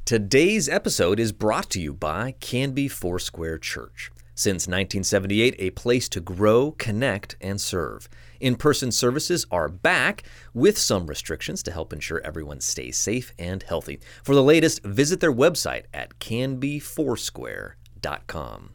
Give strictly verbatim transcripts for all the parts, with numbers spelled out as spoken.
Today's episode is brought to you by Canby Foursquare Church. Since nineteen seventy-eight, a place to grow, connect, and serve. In-person services are back with some restrictions to help ensure everyone stays safe and healthy. For the latest, visit their website at canby foursquare dot com.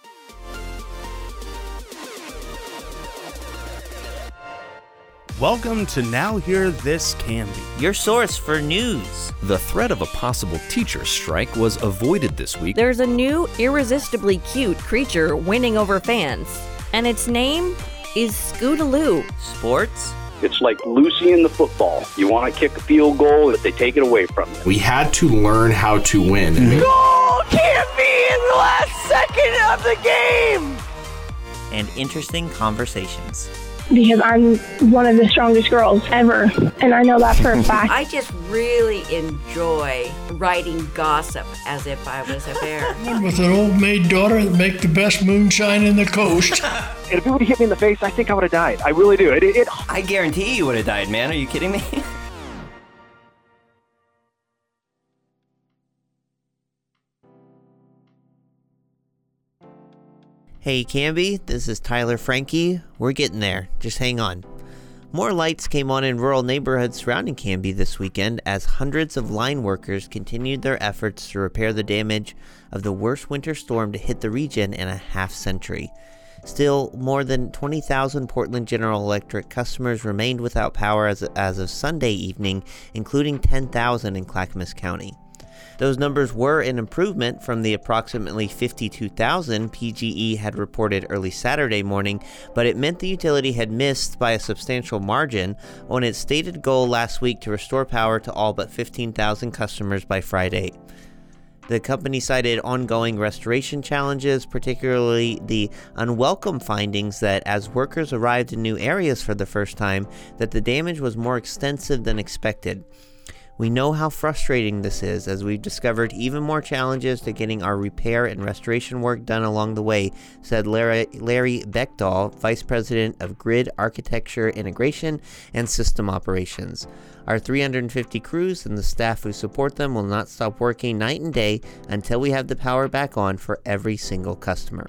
Welcome to Now Hear This Canby, your source for news. The threat of a possible teacher strike was avoided this week. There's a new, irresistibly cute creature winning over fans, and its name is Scootaloo. Sports? It's like Lucy in the football. You want to kick a field goal, but they take it away from you. We had to learn how to win. Goal can't be in the last second of the game! And interesting conversations. Because I'm one of the strongest girls ever, and I know that for a fact. I just really enjoy writing gossip as if I was a bear. With an old maid daughter that make the best moonshine in the coast. And if it would have hit me in the face, I think I would have died. I really do. It, it, it... I guarantee you would have died, man. Are you kidding me? Hey Canby, this is Tyler Frankie. We're getting there. Just hang on. More lights came on in rural neighborhoods surrounding Canby this weekend as hundreds of line workers continued their efforts to repair the damage of the worst winter storm to hit the region in a half century. Still, more than twenty thousand Portland General Electric customers remained without power as, as of Sunday evening, including ten thousand in Clackamas County. Those numbers were an improvement from the approximately fifty-two thousand P G E had reported early Saturday morning, but it meant the utility had missed by a substantial margin on its stated goal last week to restore power to all but fifteen thousand customers by Friday. The company cited ongoing restoration challenges, particularly the unwelcome findings that as workers arrived in new areas for the first time, that the damage was more extensive than expected. We know how frustrating this is, as we've discovered even more challenges to getting our repair and restoration work done along the way, said Larry, Larry Beckdahl, Vice President of Grid Architecture Integration and System Operations. Our three hundred fifty crews and the staff who support them will not stop working night and day until we have the power back on for every single customer.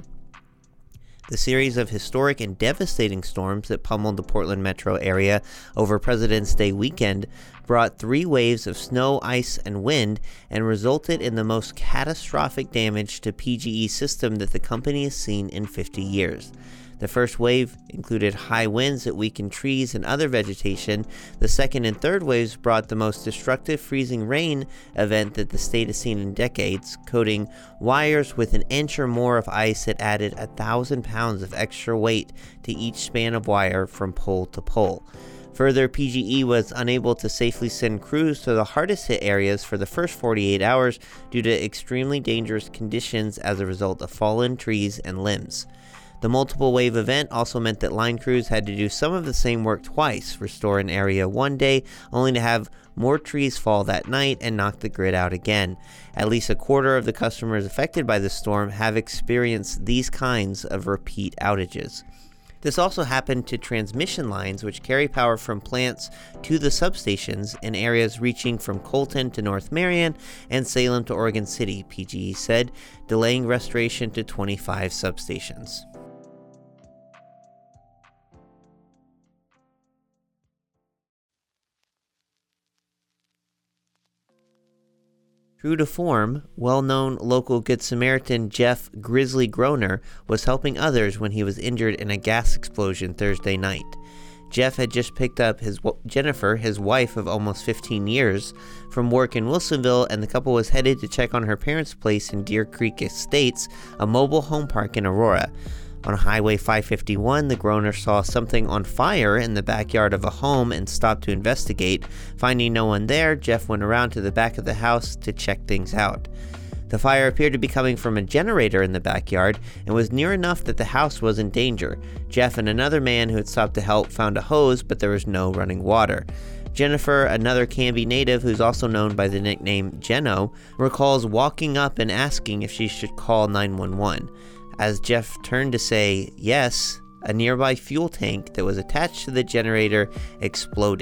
The series of historic and devastating storms that pummeled the Portland metro area over President's Day weekend brought three waves of snow, ice, and wind and resulted in the most catastrophic damage to P G E system that the company has seen in fifty years. The first wave included high winds that weakened trees and other vegetation. The second and third waves brought the most destructive freezing rain event that the state has seen in decades, coating wires with an inch or more of ice that added a thousand pounds of extra weight to each span of wire from pole to pole. Further, P G E was unable to safely send crews to the hardest hit areas for the first forty-eight hours due to extremely dangerous conditions as a result of fallen trees and limbs. The multiple wave event also meant that line crews had to do some of the same work twice, restore an area one day, only to have more trees fall that night and knock the grid out again. At least a quarter of the customers affected by the storm have experienced these kinds of repeat outages. This also happened to transmission lines, which carry power from plants to the substations in areas reaching from Colton to North Marion and Salem to Oregon City, P G E said, delaying restoration to twenty-five substations. True to form, well-known local Good Samaritan Jeff Grizzly Groner was helping others when he was injured in a gas explosion Thursday night. Jeff had just picked up his Jennifer, his wife of almost fifteen years, from work in Wilsonville, and the couple was headed to check on her parents' place in Deer Creek Estates, a mobile home park in Aurora. On Highway five fifty-one, the Groner saw something on fire in the backyard of a home and stopped to investigate. Finding no one there, Jeff went around to the back of the house to check things out. The fire appeared to be coming from a generator in the backyard and was near enough that the house was in danger. Jeff and another man who had stopped to help found a hose, but there was no running water. Jennifer, another Canby native who's also known by the nickname Jeno, recalls walking up and asking if she should call nine one one. As Jeff turned to say yes, a nearby fuel tank that was attached to the generator exploded,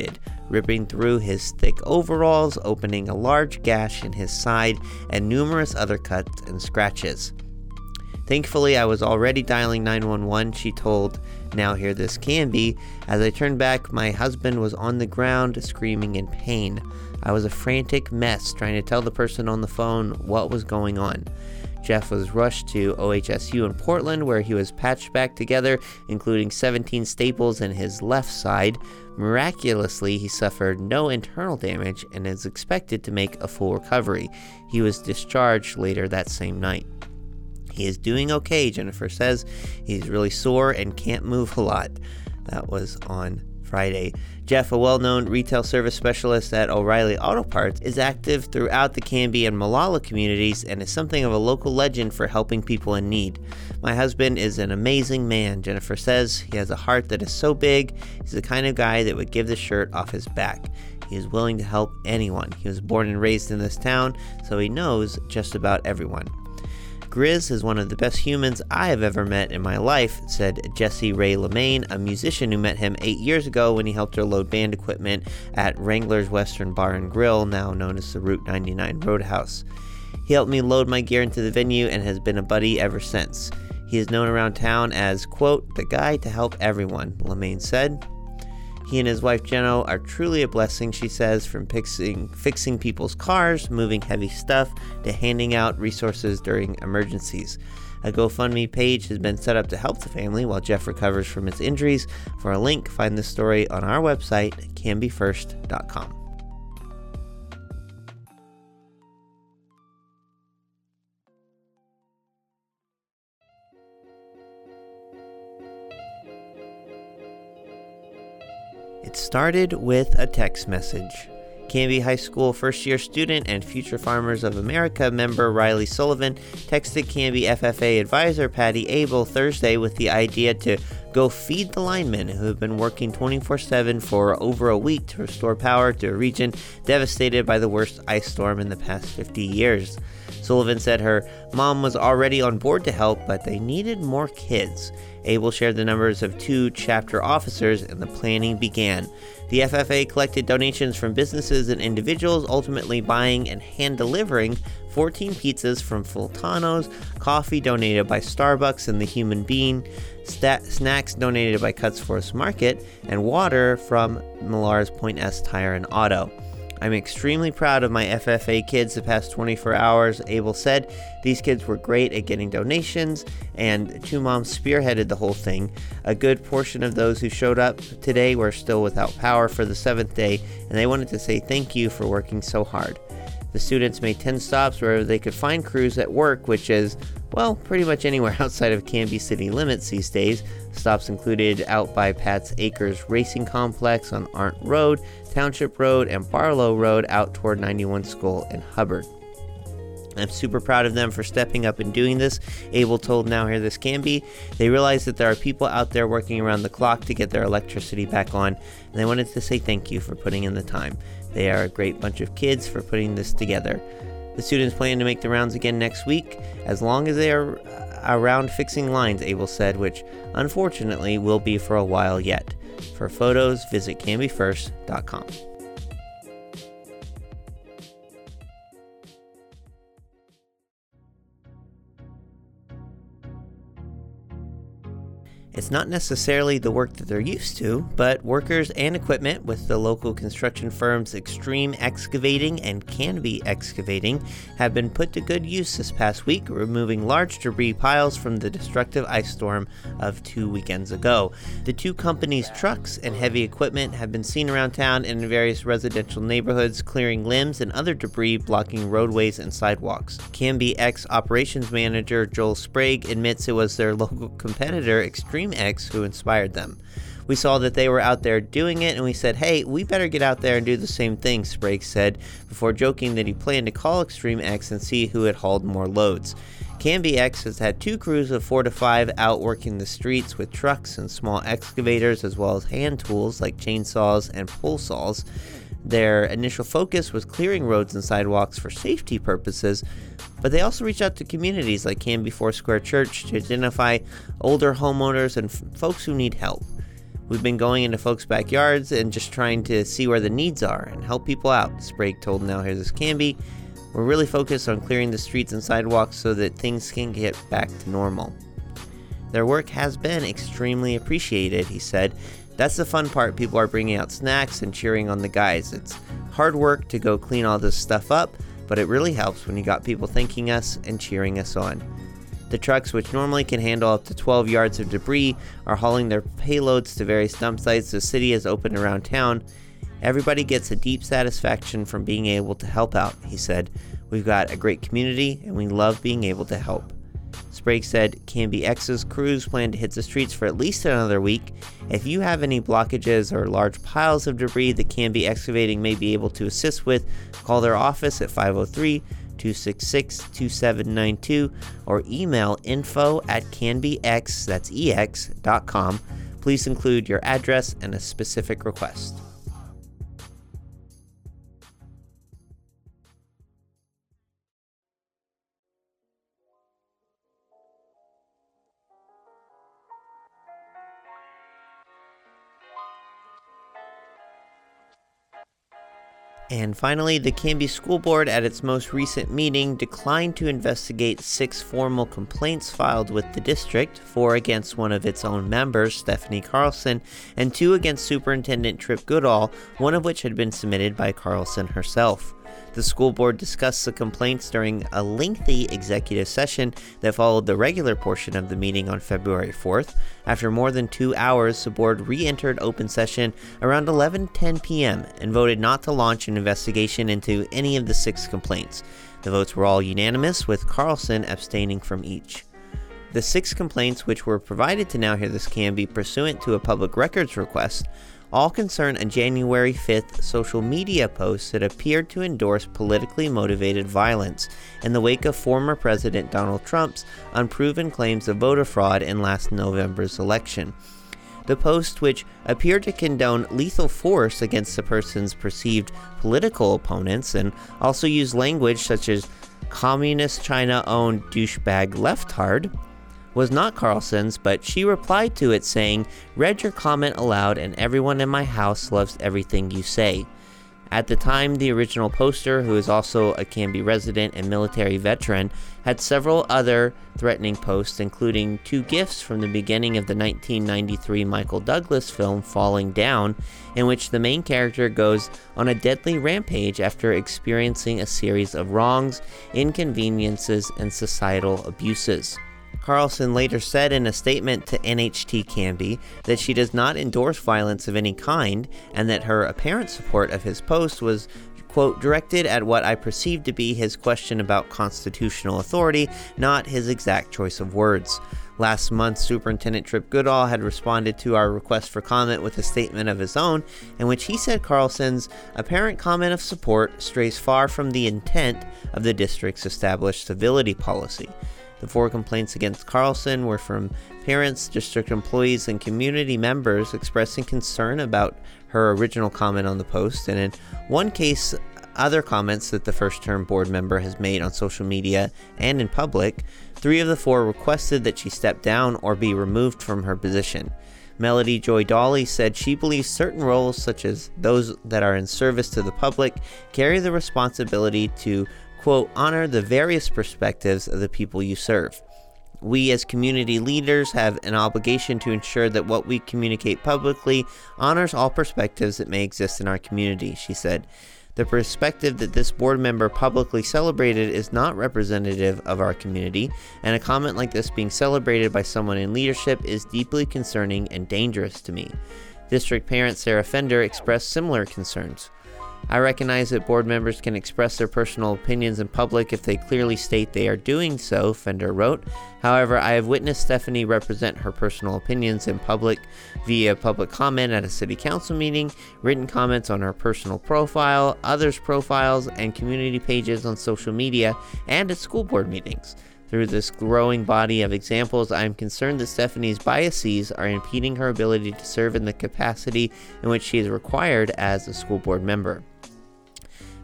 ripping through his thick overalls, opening a large gash in his side, and numerous other cuts and scratches. Thankfully, I was already dialing nine one one, she told Now Here This Can Be. As I turned back, my husband was on the ground, screaming in pain. I was a frantic mess trying to tell the person on the phone what was going on. Jeff was rushed to O H S U in Portland, where he was patched back together, including seventeen staples in his left side. Miraculously, he suffered no internal damage and is expected to make a full recovery. He was discharged later that same night. He is doing okay, Jennifer says. He's really sore and can't move a lot. That was on Friday. Jeff, a well-known retail service specialist at O'Reilly Auto Parts, is active throughout the Canby and Molalla communities and is something of a local legend for helping people in need. My husband is an amazing man, Jennifer says. He has a heart that is so big. He's the kind of guy that would give the shirt off his back. He is willing to help anyone. He was born and raised in this town, so he knows just about everyone. Grizz is one of the best humans I have ever met in my life, said Jessie Ray LeMaine, a musician who met him eight years ago when he helped her load band equipment at Wrangler's Western Bar and Grill, now known as the Route ninety-nine Roadhouse. He helped me load my gear into the venue and has been a buddy ever since. He is known around town as, quote, the guy to help everyone, LeMaine said. He and his wife Jenno are truly a blessing, she says, from fixing, fixing people's cars, moving heavy stuff, to handing out resources during emergencies. A GoFundMe page has been set up to help the family while Jeff recovers from his injuries. For a link, find this story on our website, canby first dot com. It started with a text message. Canby High School first-year student and Future Farmers of America member Riley Sullivan texted Canby F F A advisor Patty Abel Thursday with the idea to go feed the linemen who have been working twenty-four seven for over a week to restore power to a region devastated by the worst ice storm in the past fifty years. Sullivan said her mom was already on board to help, but they needed more kids. Abel shared the numbers of two chapter officers, and the planning began. The F F A collected donations from businesses and individuals, ultimately buying and hand-delivering fourteen pizzas from Fultano's, coffee donated by Starbucks and the Human Bean, sta- snacks donated by Cuts Forest Market, and water from Millar's Point S Tire and Auto. I'm extremely proud of my F F A kids the past twenty-four hours, Abel said. These kids were great at getting donations, and Two Moms spearheaded the whole thing. A good portion of those who showed up today were still without power for the seventh day, and they wanted to say thank you for working so hard. The students made ten stops wherever they could find crews at work, which is, well, pretty much anywhere outside of Canby city limits these days. Stops included out by Pat's Acres Racing Complex on Arndt Road, Township Road, and Barlow Road out toward ninety-one School in Hubbard. I'm super proud of them for stepping up and doing this, Abel told Now Here This Can Be. They realize that there are people out there working around the clock to get their electricity back on, and they wanted to say thank you for putting in the time. They are a great bunch of kids for putting this together. The students plan to make the rounds again next week, as long as they are around fixing lines, Abel said, which unfortunately will be for a while yet. For photos, visit canby first dot com. It's not necessarily the work that they're used to, but workers and equipment with the local construction firms Extreme Excavating and Canby Excavating have been put to good use this past week, removing large debris piles from the destructive ice storm of two weekends ago. The two companies' trucks and heavy equipment have been seen around town and in various residential neighborhoods, clearing limbs and other debris blocking roadways and sidewalks. Canby X operations manager Joel Sprague admits it was their local competitor Extreme X who inspired them. We saw that they were out there doing it, and we said, hey, we better get out there and do the same thing, Sprague said, before joking that he planned to call Extreme X and see who had hauled more loads. Canby X has had two crews of four to five out working the streets with trucks and small excavators, as well as hand tools like chainsaws and pole saws. Their initial focus was clearing roads and sidewalks for safety purposes, but they also reached out to communities like Canby Foursquare Church to identify older homeowners and f- folks who need help. We've been going into folks' backyards and just trying to see where the needs are and help people out, Sprague told Now Hear This Canby. We're really focused on clearing the streets and sidewalks so that things can get back to normal. Their work has been extremely appreciated, he said. That's the fun part. People are bringing out snacks and cheering on the guys. It's hard work to go clean all this stuff up, but it really helps when you got people thanking us and cheering us on. The trucks, which normally can handle up to twelve yards of debris, are hauling their payloads to various dump sites the city has opened around town. Everybody gets a deep satisfaction from being able to help out, he said. We've got a great community, and we love being able to help. Sprague said Canby X's crews plan to hit the streets for at least another week. If you have any blockages or large piles of debris that Canby Excavating may be able to assist with, call their office at five oh three, two six six, two seven nine two or email info at canbyx, that's ex, dot com. Please include your address and a specific request. And finally, the Canby School Board at its most recent meeting declined to investigate six formal complaints filed with the district, four against one of its own members, Stephanie Carlson, and two against Superintendent Tripp Goodall, one of which had been submitted by Carlson herself. The school board discussed the complaints during a lengthy executive session that followed the regular portion of the meeting on February fourth. After more than two hours, the board re-entered open session around eleven ten p.m. and voted not to launch an investigation into any of the six complaints. The votes were all unanimous, with Carlson abstaining from each. The six complaints, which were provided to Now Hear This Canby pursuant to a public records request, all concern a January fifth social media post that appeared to endorse politically motivated violence in the wake of former President Donald Trump's unproven claims of voter fraud in last November's election. The post, which appeared to condone lethal force against the person's perceived political opponents and also used language such as Communist China-owned douchebag leftard, was not Carlson's, but she replied to it saying, "Read your comment aloud and everyone in my house loves everything you say." At the time, the original poster, who is also a Canby resident and military veteran, had several other threatening posts, including two gifs from the beginning of the nineteen ninety-three Michael Douglas film Falling Down, in which the main character goes on a deadly rampage after experiencing a series of wrongs, inconveniences, and societal abuses. Carlson later said in a statement to N H T Canby that she does not endorse violence of any kind and that her apparent support of his post was, quote, directed at what I perceived to be his question about constitutional authority, not his exact choice of words. Last month, Superintendent Tripp Goodall had responded to our request for comment with a statement of his own, in which he said Carlson's apparent comment of support strays far from the intent of the district's established civility policy. The four complaints against Carlson were from parents, district employees, and community members expressing concern about her original comment on the post, and in one case, other comments that the first-term board member has made on social media and in public. Three of the four requested that she step down or be removed from her position. Melody Joy Dawley said she believes certain roles, such as those that are in service to the public, carry the responsibility to, quote, honor the various perspectives of the people you serve. We as community leaders have an obligation to ensure that what we communicate publicly honors all perspectives that may exist in our community, she said. The perspective that this board member publicly celebrated is not representative of our community, and a comment like this being celebrated by someone in leadership is deeply concerning and dangerous to me. District parent Sarah Fender expressed similar concerns. I recognize that board members can express their personal opinions in public if they clearly state they are doing so, Fender wrote. However, I have witnessed Stephanie represent her personal opinions in public via public comment at a city council meeting, written comments on her personal profile, others' profiles, and community pages on social media, and at school board meetings. Through this growing body of examples, I am concerned that Stephanie's biases are impeding her ability to serve in the capacity in which she is required as a school board member.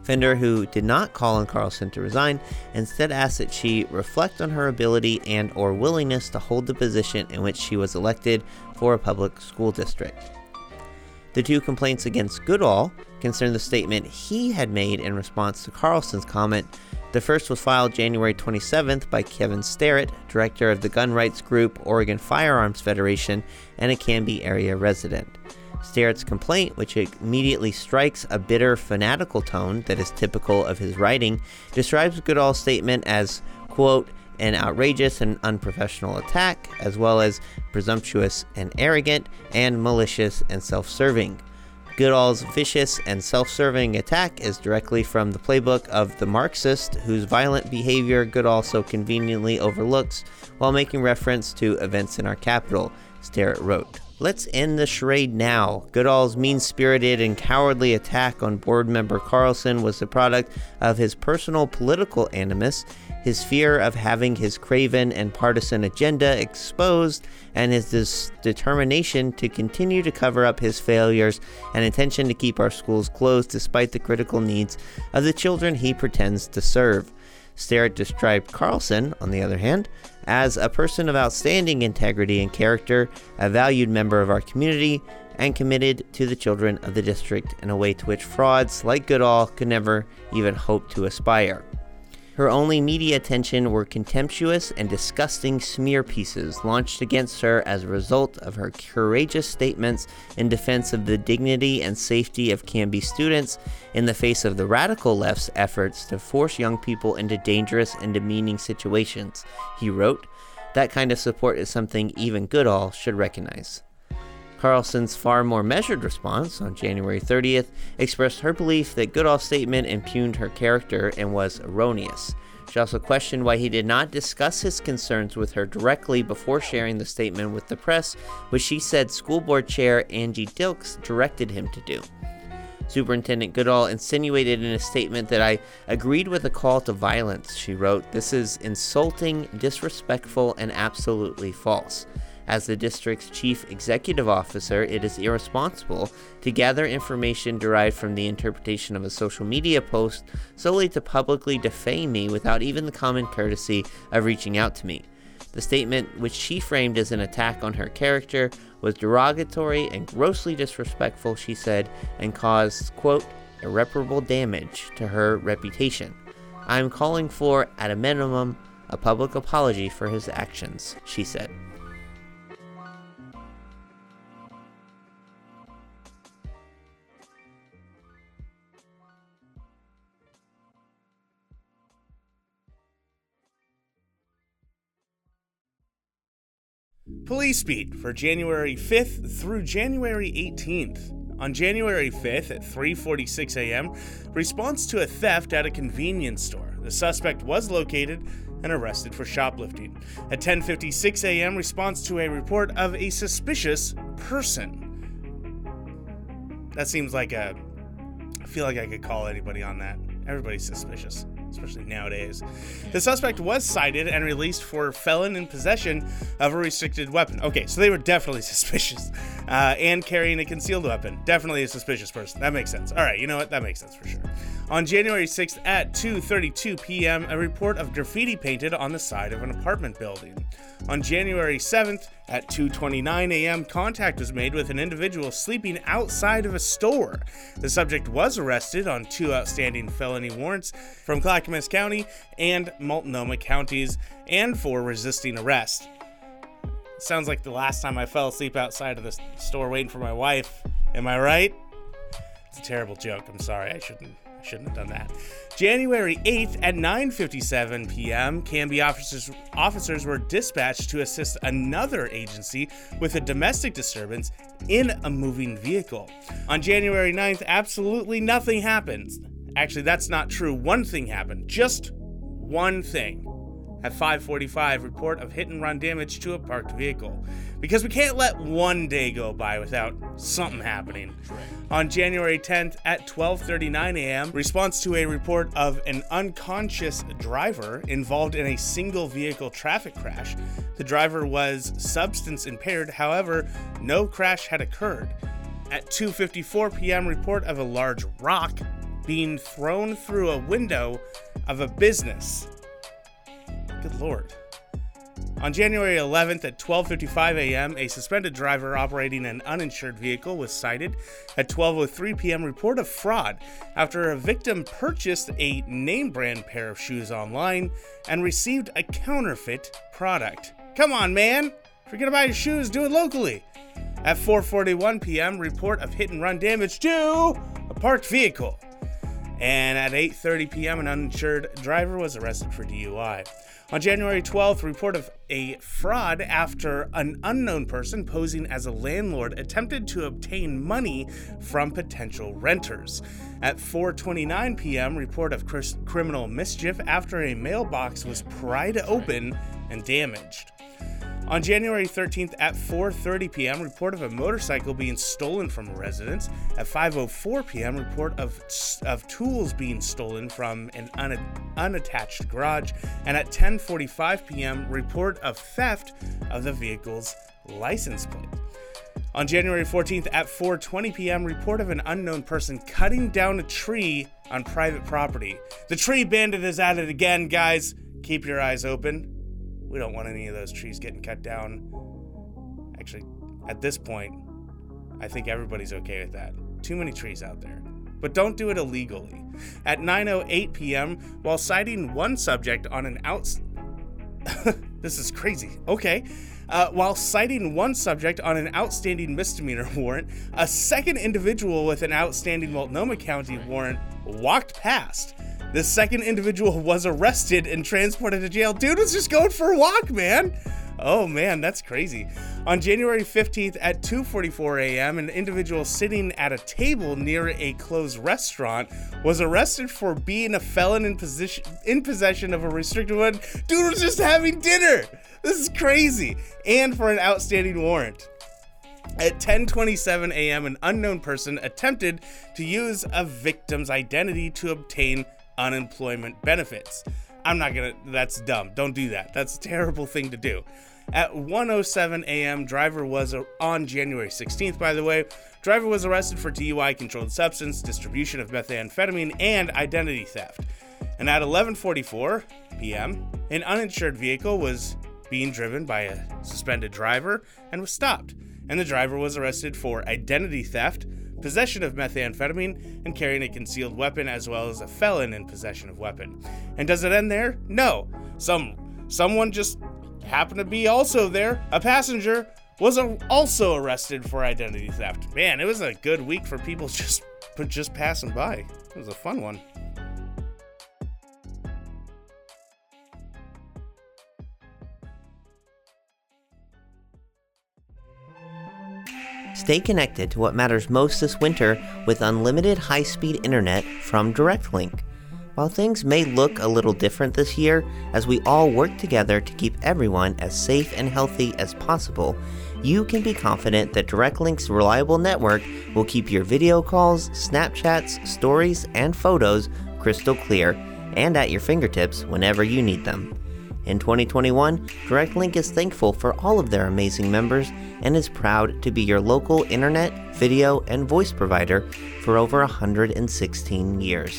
Fender, who did not call on Carlson to resign, instead asked that she reflect on her ability and or willingness to hold the position in which she was elected for a public school district. The two complaints against Goodall concerned the statement he had made in response to Carlson's comment. The first was filed January twenty-seventh by Kevin Starrett, director of the gun rights group Oregon Firearms Federation and a Canby area resident. Starrett's complaint, which immediately strikes a bitter, fanatical tone that is typical of his writing, describes Goodall's statement as, quote, an outrageous and unprofessional attack, as well as presumptuous and arrogant, and malicious and self-serving. Goodall's vicious and self-serving attack is directly from the playbook of the Marxist, whose violent behavior Goodall so conveniently overlooks while making reference to events in our capital, Starrett wrote. Let's end the charade now. Goodall's mean-spirited and cowardly attack on board member Carlson was the product of his personal political animus, his fear of having his craven and partisan agenda exposed, and his dis- determination to continue to cover up his failures and intention to keep our schools closed despite the critical needs of the children he pretends to serve. Starrett described Carlson, on the other hand, as a person of outstanding integrity and character, a valued member of our community, and committed to the children of the district in a way to which frauds like Goodall could never even hope to aspire. Her only media attention were contemptuous and disgusting smear pieces launched against her as a result of her courageous statements in defense of the dignity and safety of Canby students in the face of the radical left's efforts to force young people into dangerous and demeaning situations, he wrote. That kind of support is something even Goodall should recognize. Carlson's far more measured response on January thirtieth expressed her belief that Goodall's statement impugned her character and was erroneous. She also questioned why he did not discuss his concerns with her directly before sharing the statement with the press, which she said School Board Chair Angie Dilks directed him to do. Superintendent Goodall insinuated in a statement that I agreed with a call to violence, she wrote. This is insulting, disrespectful, and absolutely false. As the district's chief executive officer, it is irresponsible to gather information derived from the interpretation of a social media post solely to publicly defame me without even the common courtesy of reaching out to me. The statement, which she framed as an attack on her character, was derogatory and grossly disrespectful, she said, and caused, quote, irreparable damage to her reputation. I am calling for, at a minimum, a public apology for his actions, she said. Police Beat for January fifth through January eighteenth. On January fifth at three forty-six a.m., response to a theft at a convenience store. The suspect was located and arrested for shoplifting. At ten fifty-six a.m., response to a report of a suspicious person. That seems like a... I feel like I could call anybody on that. Everybody's suspicious, especially nowadays. The suspect was cited and released for felon in possession of a restricted weapon. Okay, so they were definitely suspicious. Uh, and carrying a concealed weapon. Definitely a suspicious person. That makes sense. All right, you know what? That makes sense for sure. On January sixth at two thirty-two p.m., a report of graffiti painted on the side of an apartment building. On January seventh at two twenty-nine a.m., contact was made with an individual sleeping outside of a store. The subject was arrested on two outstanding felony warrants from Clackamas County and Multnomah counties and for resisting arrest. Sounds like the last time I fell asleep outside of the store waiting for my wife. Am I right? It's a terrible joke. I'm sorry. I shouldn't I shouldn't have done that. January eighth at nine fifty-seven p.m., Canby officers officers were dispatched to assist another agency with a domestic disturbance in a moving vehicle. On January ninth, absolutely nothing happened. Actually, that's not true. One thing happened. Just one thing. At five forty-five, report of hit and run damage to a parked vehicle. Because we can't let one day go by without something happening. On January tenth at twelve thirty-nine a.m., response to a report of an unconscious driver involved in a single vehicle traffic crash. The driver was substance impaired, however, no crash had occurred. At two fifty-four p.m., report of a large rock being thrown through a window of a business. Good Lord. On January eleventh at twelve fifty-five a.m., a suspended driver operating an uninsured vehicle was cited. At twelve oh three p.m., report of fraud after a victim purchased a name brand pair of shoes online and received a counterfeit product. Come on, man! If you're gonna buy your shoes, do it locally. At four forty-one p.m., report of hit and run damage to a parked vehicle. And at eight thirty p.m., an uninsured driver was arrested for D U I. On January twelfth, report of a fraud after an unknown person posing as a landlord attempted to obtain money from potential renters. At four twenty-nine p.m., report of cr- criminal mischief after a mailbox was pried open and damaged. On January thirteenth at four thirty p.m., report of a motorcycle being stolen from a residence. At five oh four p.m., report of of tools being stolen from an un- unattached garage. And at ten forty-five p.m., report of theft of the vehicle's license plate. On January fourteenth at four twenty p.m., report of an unknown person cutting down a tree on private property. The tree bandit is at it again, guys. Keep your eyes open. We don't want any of those trees getting cut down. Actually, at this point, I think everybody's okay with that. Too many trees out there. But don't do it illegally. At nine oh eight p.m., while citing one subject on an outs... This is crazy. Okay. Uh, while citing one subject on an outstanding misdemeanor warrant, a second individual with an outstanding Multnomah County warrant walked past. The second individual was arrested and transported to jail. Dude was just going for a walk, man. Oh man, that's crazy. On January fifteenth at two forty-four a.m., an individual sitting at a table near a closed restaurant was arrested for being a felon in position in possession of a restricted weapon. Dude was just having dinner. This is crazy. And for an outstanding warrant. At ten twenty-seven a.m., an unknown person attempted to use a victim's identity to obtain unemployment benefits. I'm not gonna, that's dumb. Don't do that. That's a terrible thing to do. At one oh seven a.m., driver was, on January sixteenth, by the way, driver was arrested for D U I, controlled substance, distribution of methamphetamine, and identity theft. And at eleven forty-four p.m., an uninsured vehicle was being driven by a suspended driver and was stopped. And the driver was arrested for identity theft, possession of methamphetamine, and carrying a concealed weapon, as well as a felon in possession of weapon. And does it end there? No. Some someone just happened to be also there. A passenger was a, also arrested for identity theft. Man, it was a good week for people just just passing by. It was a fun one. Stay connected to what matters most this winter with unlimited high-speed internet from DirectLink. While things may look a little different this year, as we all work together to keep everyone as safe and healthy as possible, you can be confident that DirectLink's reliable network will keep your video calls, Snapchats, stories, and photos crystal clear and at your fingertips whenever you need them. In twenty twenty-one, DirectLink is thankful for all of their amazing members and is proud to be your local internet, video, and voice provider for over one hundred sixteen years.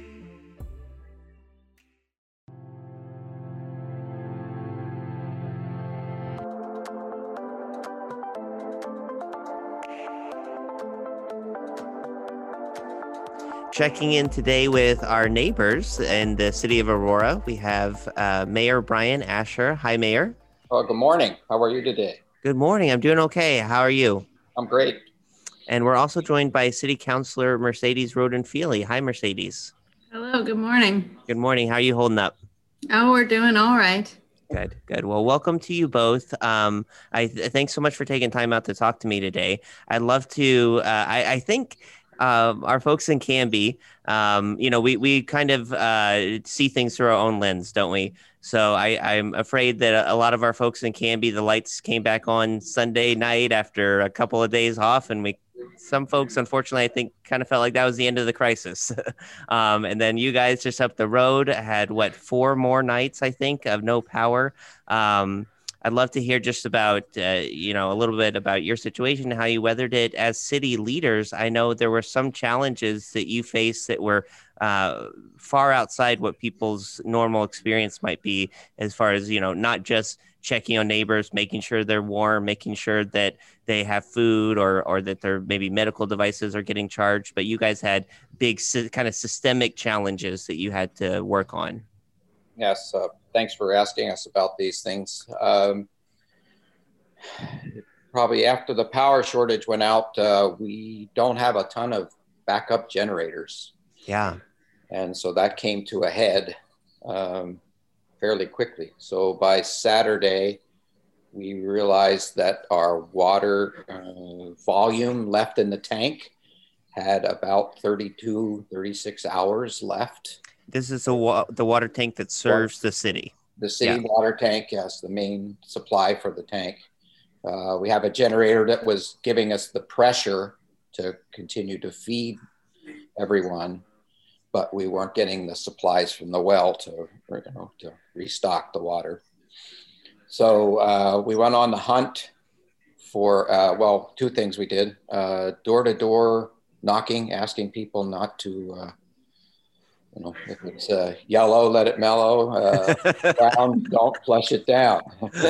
Checking in today with our neighbors in the city of Aurora, we have uh, Mayor Brian Asher. Hi, Mayor. Oh, good morning. How are you today? Good morning. I'm doing okay. How are you? I'm great. And we're also joined by City Councilor Mercedes Roden-Feely. Hi, Mercedes. Hello. Good morning. Good morning. How are you holding up? Oh, we're doing all right. Good, good. Well, welcome to you both. Um, I th- thanks so much for taking time out to talk to me today. I'd love to. Uh, I, I think. Uh, our folks in Canby, um, you know, we, we kind of uh, see things through our own lens, don't we? So I, I'm afraid that a lot of our folks in Canby, the lights came back on Sunday night after a couple of days off. And we, some folks, unfortunately, I think kind of felt like that was the end of the crisis. um, and then you guys just up the road had, what, four more nights, I think, of no power. Um, I'd love to hear just about, uh, you know, a little bit about your situation, how you weathered it as city leaders. I know there were some challenges that you faced that were uh, far outside what people's normal experience might be, as far as, you know, not just checking on neighbors, making sure they're warm, making sure that they have food or or that their maybe medical devices are getting charged. But you guys had big kind of systemic challenges that you had to work on. Yes. Uh, thanks for asking us about these things. Um, probably after the power shortage went out, uh, we don't have a ton of backup generators. Yeah. And so that came to a head um, fairly quickly. So by Saturday, we realized that our water uh, volume left in the tank had about thirty-two, thirty-six hours left. This is a wa- the water tank that serves the city. The city yeah. water tank, yes, the main supply for the tank. Uh, we have a generator that was giving us the pressure to continue to feed everyone, but we weren't getting the supplies from the well to, you know, to restock the water. So uh, we went on the hunt for, uh, well, two things we did. Uh, door-to-door knocking, asking people not to, uh, you know, if it's uh, yellow, let it mellow. Uh, brown, don't flush it down.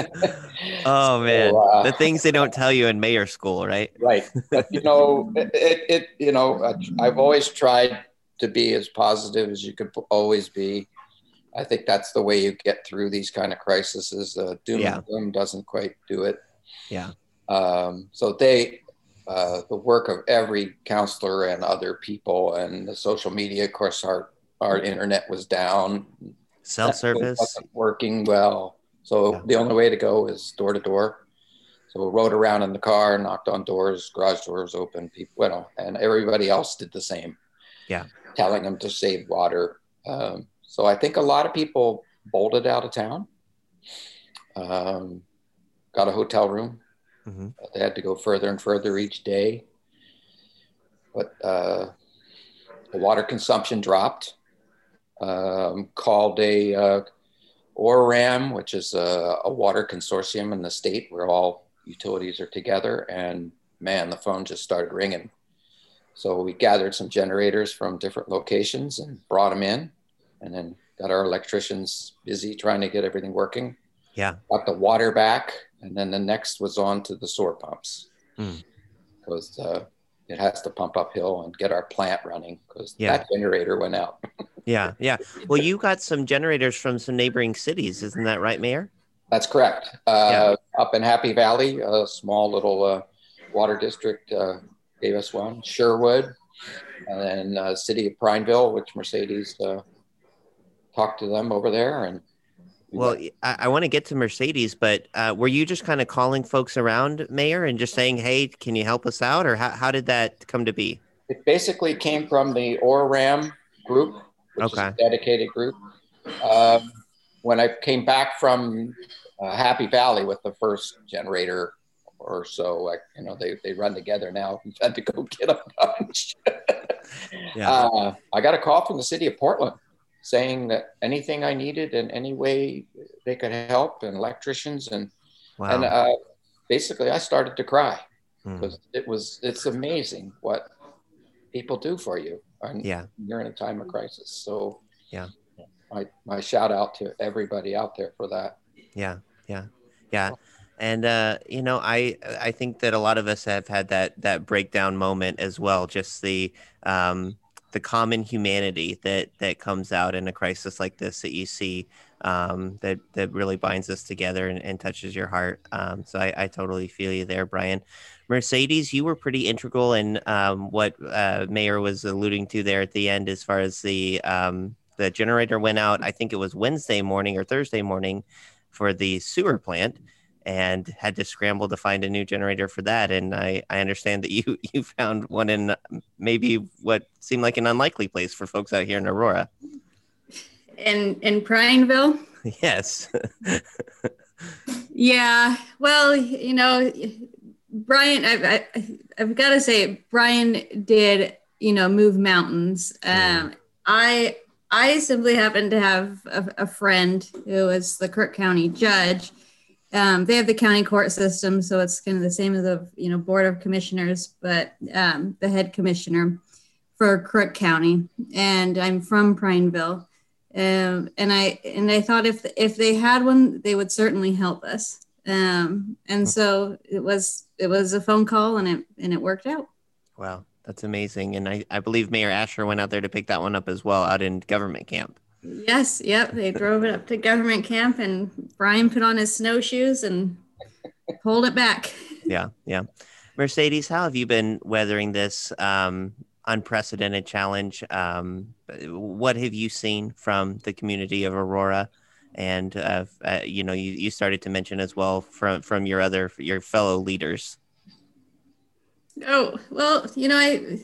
Oh, man. So, uh, the things they don't tell you in mayor school, right? Right. But, you know, it, it, it you know, I've always tried to be as positive as you could always be. I think that's the way you get through these kind of crises. Uh, doom Yeah. and gloom doesn't quite do it. Yeah. Um, so they, uh, the work of every counselor and other people and the social media, of course, our, our internet was down. Self-service. Wasn't working well. So Yeah. the only way to go is door to door. So we rode around in the car, knocked on doors, garage doors open, people, you know, and everybody else did the same. Yeah. Telling them to save water. Um, so I think a lot of people bolted out of town, um, got a hotel room. Mm-hmm. They had to go further and further each day. But uh, the water consumption dropped. Um, called a uh, O R A M, which is a, a water consortium in the state where all utilities are together. And man, the phone just started ringing. So we gathered some generators from different locations and brought them in, and then got our electricians busy trying to get everything working. Yeah. Got the water back. And then the next was on to the sewer pumps Mm. because uh, it has to pump uphill and get our plant running because Yeah. that generator went out. Yeah. Yeah. Well, you got some generators from some neighboring cities. Isn't that right, Mayor? That's correct. Uh, Up in Happy Valley, a small little uh, water district uh, gave us one. Sherwood, and then uh, City of Prineville, which Mercedes uh, talked to them over there. And Well, I, I want to get to Mercedes, but uh, were you just kind of calling folks around, Mayor, and just saying, hey, can you help us out? Or how, how did that come to be? it basically came from the O R A M group, which Okay. is a dedicated group. Um, when I came back from uh, Happy Valley with the first generator or so, like, you know, they, they run together now. We had to go get a bunch. Yeah. uh, I got a call from the city of Portland saying that anything I needed in any way they could help, and electricians. And, Wow. and uh, basically I started to cry Hmm. because it was, it's amazing what people do for you. And Yeah. you're in a time of crisis. So Yeah. my, my shout out to everybody out there for that. Yeah, yeah, yeah. And uh, you know, I I think that a lot of us have had that that breakdown moment as well. Just the um, the common humanity that that comes out in a crisis like this that you see um, that that really binds us together and, and touches your heart. Um, so I, I totally feel you there, Brian. Mercedes, you were pretty integral in um, what uh, Mayor was alluding to there at the end, as far as the um, the generator went out. I think it was Wednesday morning or Thursday morning for the sewer plant, and had to scramble to find a new generator for that. And I, I understand that you you found one in maybe what seemed like an unlikely place for folks out here in Aurora. In in Prineville? Yes. Yeah. Well, you know, Brian, I, I, I've got to say, Brian did, you know, move mountains. Um, I I simply happened to have a, a friend who was the Kirk County judge, Um, they have the county court system, so it's kind of the same as the you know board of commissioners, but um, the head commissioner for Crook County, and I'm from Prineville, um, and I and I thought if if they had one, they would certainly help us. Um, and so it was it was a phone call, and it and it worked out. Wow, that's amazing. And I, I believe Mayor Asher went out there to pick that one up as well, out in government camp. Yes, yep. They drove it up to government camp, and Brian put on his snowshoes and pulled it back. Yeah, yeah. Mercedes, how have you been weathering this um, unprecedented challenge? Um, what have you seen from the community of Aurora? And, uh, uh, you know, you, you started to mention as well from, from your other, your fellow leaders. Oh, well, you know, I,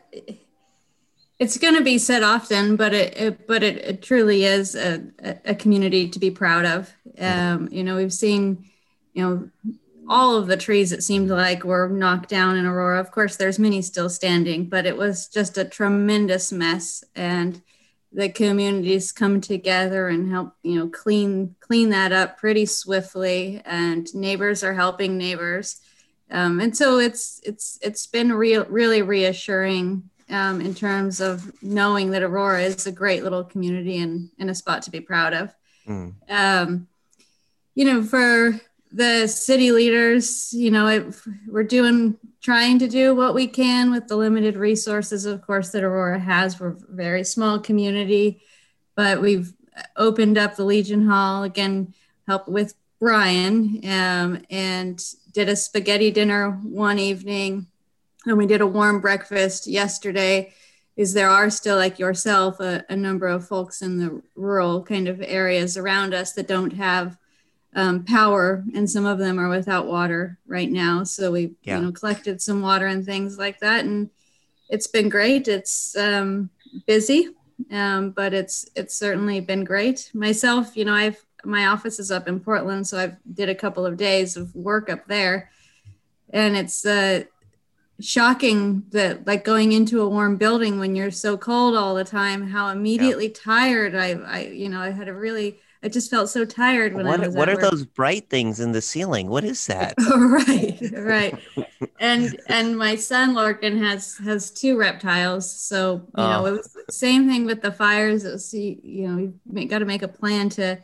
it's going to be said often, but it, it but it, it truly is a, a community to be proud of. Um, you know, we've seen, you know, all of the trees, it seemed like, were knocked down in Aurora. Of course, there's many still standing, but it was just a tremendous mess. And the communities come together and help, you know, clean clean that up pretty swiftly, and neighbors are helping neighbors, um, and so it's it's it's been real really reassuring um, in terms of knowing that Aurora is a great little community and, and a spot to be proud of. Mm. Um, you know, for the city leaders, you know, it, we're doing, trying to do what we can with the limited resources, of course, that Aurora has. We're a very small community, but we've opened up the Legion Hall, again, helped with Brian, um, and did a spaghetti dinner one evening. And we did a warm breakfast yesterday, is there are still, like yourself, a, a number of folks in the rural kind of areas around us that don't have Um, power, and some of them are without water right now. So we, yeah. you know, collected some water and things like that, and it's been great. It's um, busy, um, but it's it's certainly been great. Myself, you know, I've my office is up in Portland, so I've did a couple of days of work up there, and it's uh, shocking that, like, going into a warm building when you're so cold all the time, how immediately yeah. tired I, I, you know, I had a really I just felt so tired when what, I was What at are work. Those bright things in the ceiling? What is that? right, right. And and my son Larkin has has two reptiles, so you oh. know it was the same thing with the fires. It was, you know, you got to make a plan to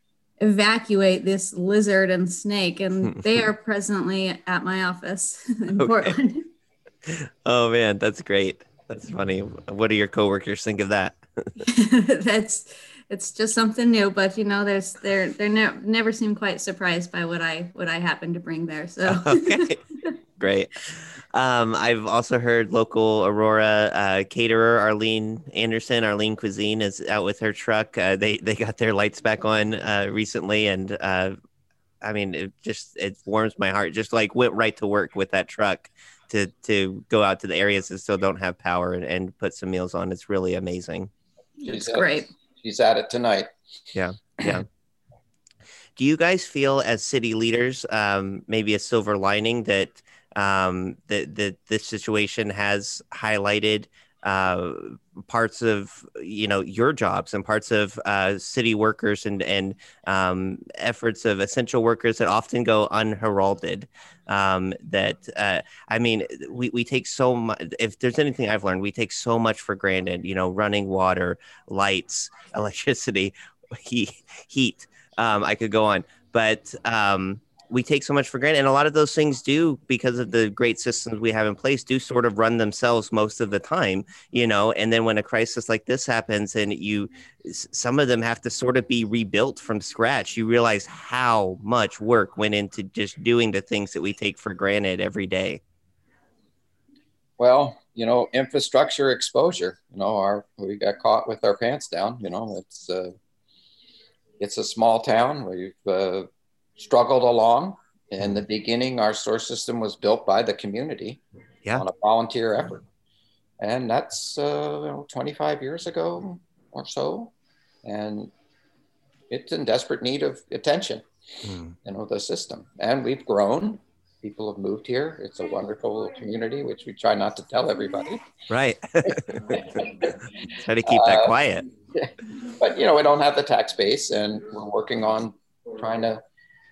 evacuate this lizard and snake, and they are presently at my office in okay. Portland. Oh man, that's great. That's funny. What do your coworkers think of that? that's. It's just something new, but you know, there's they're they're ne- never seem quite surprised by what I what I happen to bring there. So okay, great. Um, I've also heard local Aurora uh, caterer Arlene Anderson, Arlene Cuisine, is out with her truck. Uh, they they got their lights back on uh, recently, and uh, I mean, it just it warms my heart. Just like went right to work with that truck to to go out to the areas that still don't have power and, and put some meals on. It's really amazing. It's great. She's at it tonight. Yeah, yeah. Do you guys feel, as city leaders, um, maybe a silver lining that um, that that this situation has highlighted uh, parts of, you know, your jobs and parts of uh, city workers and and um, efforts of essential workers that often go unheralded? Um, that uh, I mean, we, we take so much. If there's anything I've learned, we take so much for granted. You know, running water, lights, electricity, heat. heat. Um, I could go on, but um, we take so much for granted, and a lot of those things do, because of the great systems we have in place, do sort of run themselves most of the time. You know, and then when a crisis like this happens, and you, some of them have to sort of be rebuilt from scratch, you realize how much work went into just doing the things that we take for granted every day. Well, you know, infrastructure exposure. You know, our we got caught with our pants down. You know, it's uh, it's a small town. We've uh, struggled along. In the beginning, our sewer system was built by the community yeah. on a volunteer effort. And that's uh, you know, twenty-five years ago or so. And it's in desperate need of attention, mm. you know, the system. And we've grown. People have moved here. It's a wonderful community, which we try not to tell everybody. Right. Try to keep that uh, quiet. But, you know, we don't have the tax base, and we're working on trying to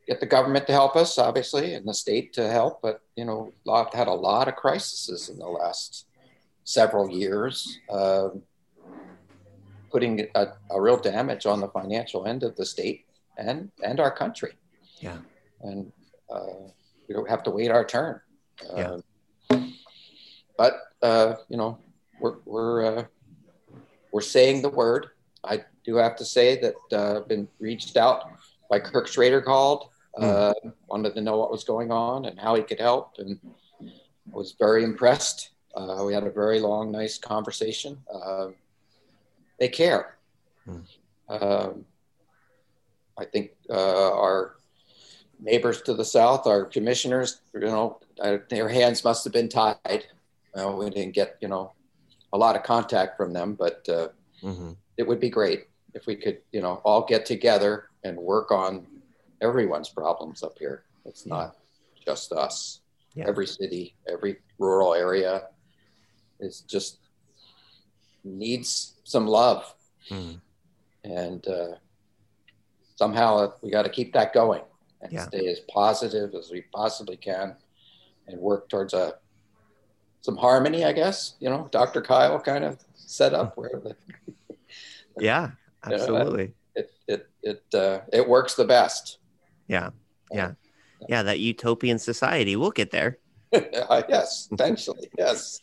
get the government to help us, obviously, and the state to help. But, you know, lot, had a lot of crises in the last several years, uh, putting a, a real damage on the financial end of the state and, and our country. Yeah. And uh, we don't have to wait our turn. Uh, yeah. But, uh, you know, we're, we're, uh, we're saying the word. I do have to say that uh, I've been reached out by Kirk Schrader called, uh, mm. wanted to know what was going on and how he could help. And I was very impressed. Uh, we had a very long, nice conversation. Uh, they care. Mm. Uh, I think uh, our neighbors to the south, our commissioners, you know, uh, their hands must have been tied. Uh, we didn't get, you know, a lot of contact from them, but uh, mm-hmm. it would be great if we could, you know, all get together and work on everyone's problems up here. It's not just us. Yeah. Every city, every rural area is just needs some love. Mm. And uh, somehow we got to keep that going and yeah. stay as positive as we possibly can and work towards a some harmony, I guess. You know, Doctor Kyle kind of set up where the yeah, absolutely. You know, it it it uh, it works the best. Yeah, yeah, yeah. That utopian society, we'll get there. uh, yes, eventually, yes.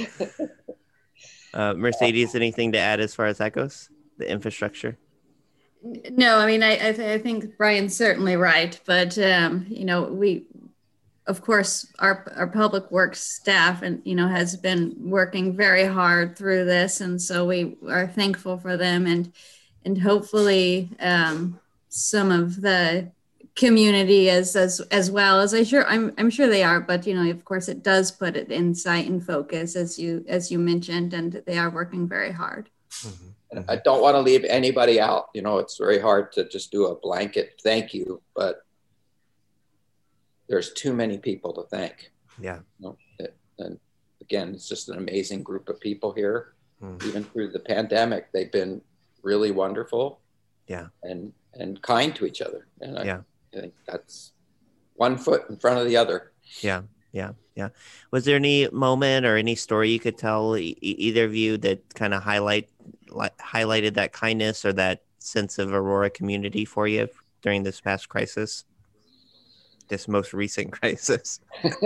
uh, Mercedes, anything to add as far as that goes? The infrastructure. No, I mean, I I, th- I think Brian's certainly right, but um, you know, we. Of course, our our public works staff and you know has been working very hard through this, and so we are thankful for them, and and hopefully um, some of the community as as as well as I sure I'm I'm sure they are. But you know, of course, it does put it in sight and focus as you as you mentioned, and they are working very hard. Mm-hmm. I don't want to leave anybody out. You know, it's very hard to just do a blanket thank you, but there's too many people to thank. Yeah. You know, it, and again, it's just an amazing group of people here. Mm. Even through the pandemic, they've been really wonderful. Yeah. And and kind to each other. And I, yeah. I think that's one foot in front of the other. Yeah. Yeah. Yeah. Was there any moment or any story you could tell e- either of you that kind of highlight like, highlighted that kindness or that sense of Aurora community for you during this past crisis? This most recent crisis?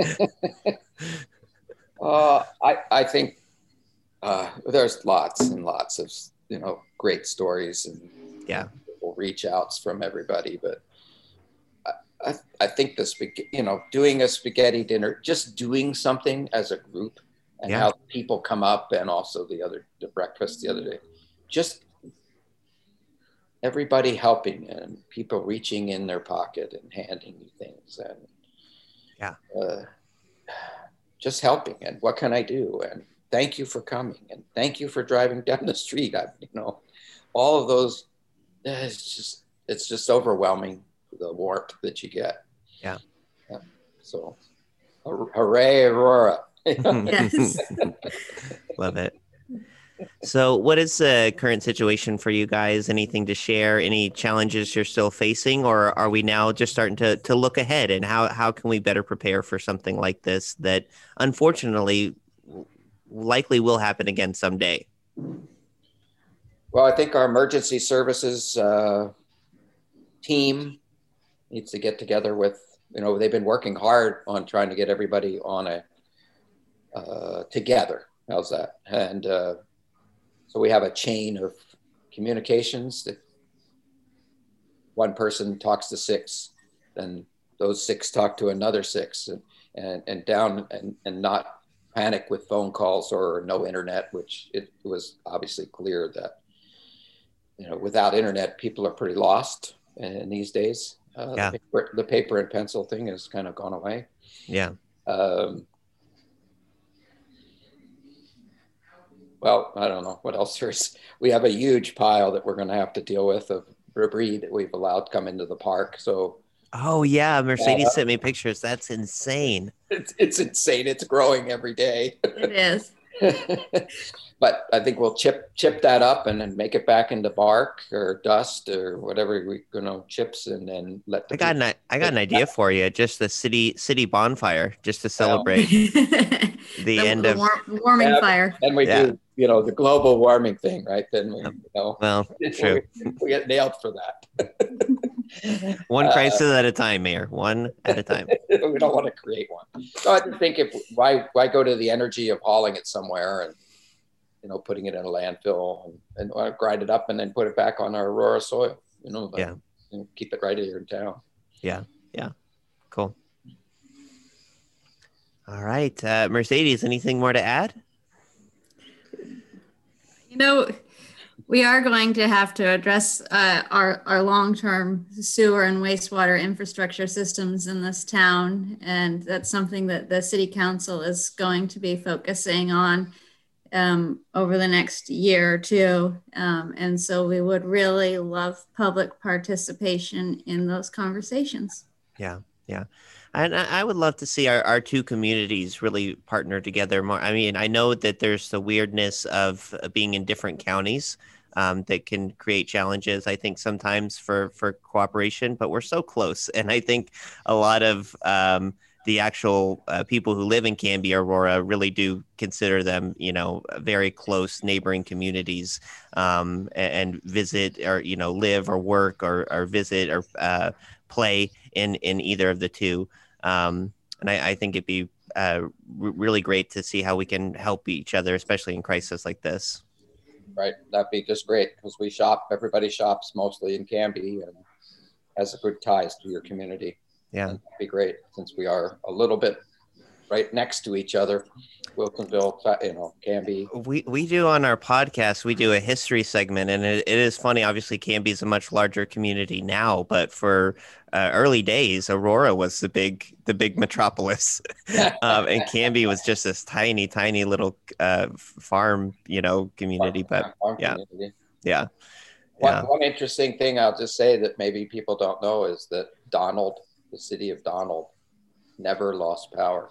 uh, I I think uh, there's lots and lots of you know great stories and yeah, reach outs from everybody. But I I, I think the spag- you know doing a spaghetti dinner, just doing something as a group, and yeah. how people come up, and also the other the breakfast the other day, just. Everybody helping and people reaching in their pocket and handing you things and yeah, uh, just helping. And what can I do? And thank you for coming. And thank you for driving down the street. I, you know, all of those. It's just it's just overwhelming the warmth that you get. Yeah. yeah. So, hooray, Aurora! Yes. Love it. So what is the current situation for you guys? Anything to share? Any challenges you're still facing? Or are we now just starting to, to look ahead? And how, how can we better prepare for something like this that unfortunately likely will happen again someday? Well, I think our emergency services uh, team needs to get together with, you know, they've been working hard on trying to get everybody on a uh, together. How's that? And uh, so we have a chain of communications that one person talks to six, then those six talk to another six, and and, and down and, and not panic with phone calls or no internet, which it was obviously clear that, you know, without internet, people are pretty lost in these days. Uh, yeah. the, paper, the paper and pencil thing has kind of gone away. Yeah. Um, Well, I don't know what else there is. We have a huge pile that we're going to have to deal with of debris that we've allowed come into the park. So, oh yeah, Mercedes uh, sent me pictures. That's insane. It's it's insane. It's growing every day. It is. But I think we'll chip chip that up and then make it back into bark or dust or whatever we you know chips, and then let. The I got an I got an idea for you. Just the city city bonfire, just to celebrate the, the end the of war- warming yeah, fire. And we Yeah. do you know the global warming thing, right? Then we you know Well, true. we, we get nailed for that. One Uh, crisis at a time, Mayor. One at a time. We don't want to create one. So I think if why why go to the energy of hauling it somewhere and you know putting it in a landfill and, and uh, grind it up and then put it back on our Aurora soil, you know, but, Yeah. and keep it right here in town. Yeah, yeah, cool. All right, uh, Mercedes. Anything more to add? You know, we are going to have to address uh, our, our long-term sewer and wastewater infrastructure systems in this town. And that's something that the city council is going to be focusing on um, over the next year or two. Um, and so we would really love public participation in those conversations. Yeah, yeah. And I I would love to see our, our two communities really partner together more. I mean, I know that there's the weirdness of being in different counties um, that can create challenges, I think, sometimes for, for cooperation, but we're so close. And I think a lot of um, the actual uh, people who live in Canby, Aurora, really do consider them, you know, very close neighboring communities um, and, and visit or, you know, live or work or, or visit or uh, play in, in either of the two. Um, and I, I think it'd be uh, r- really great to see how we can help each other, especially in crisis like this. Right. That'd be just great because we shop, everybody shops mostly in Canby and has a good ties to your community. Yeah. And that'd be great since we are a little bit right next to each other. Wilsonville, you know, Canby. We we do on our podcast, we do a history segment, and it, it is funny. Obviously, Canby is a much larger community now, but for uh, early days, Aurora was the big the big metropolis, um, and Canby was just this tiny, tiny little uh, farm, you know, community. But Farm yeah, community. yeah, One, yeah. one interesting thing I'll just say that maybe people don't know is that Donald, the city of Donald, never lost power.